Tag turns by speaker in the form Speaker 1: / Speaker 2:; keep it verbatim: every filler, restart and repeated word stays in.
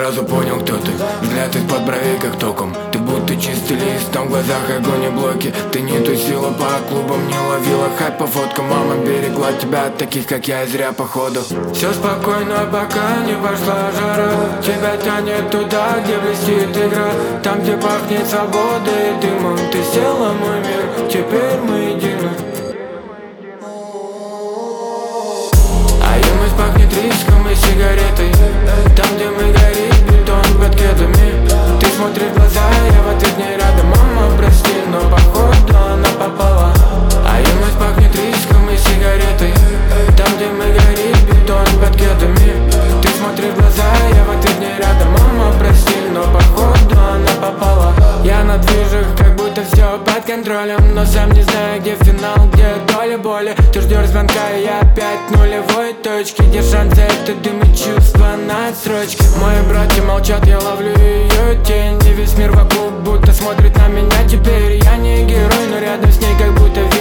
Speaker 1: сразу понял, кто ты. Взгляд из-под бровей как током. Ты будто чистый лист, там в глазах огонь и блоки. Ты не тусила по клубам, не ловила хайп по фоткам. Мама берегла тебя от таких, как я, и зря походу. Все спокойно, пока не пошла жара. Тебя тянет туда, где блестит игра. Там, где пахнет свободой и дымом. Ты села, мой мир, теперь мы едины. А юность пахнет риском и сигаретой. Там, где мы горим, бетон под кедами. Ты смотришь в глаза, я в ответ не рядом. Мама, прости, но походу она попала. А юность пахнет риском и сигаретой. Там, где мы горим, бетон под кедами. Ты смотришь в глаза, я в ответ не рядом. Мама, прости, но походу она попала. Я на движах, как будто все под контролем, но сам не знаю, где финал, где доля боли. Ты ждешь звонка, и я опять в нулевой точке. Держан за это дым и чувства на отсрочке. Мои братья молчат, я ловлю ее тень. И весь мир вокруг будто смотрит на меня теперь. Я не герой, но рядом с ней как будто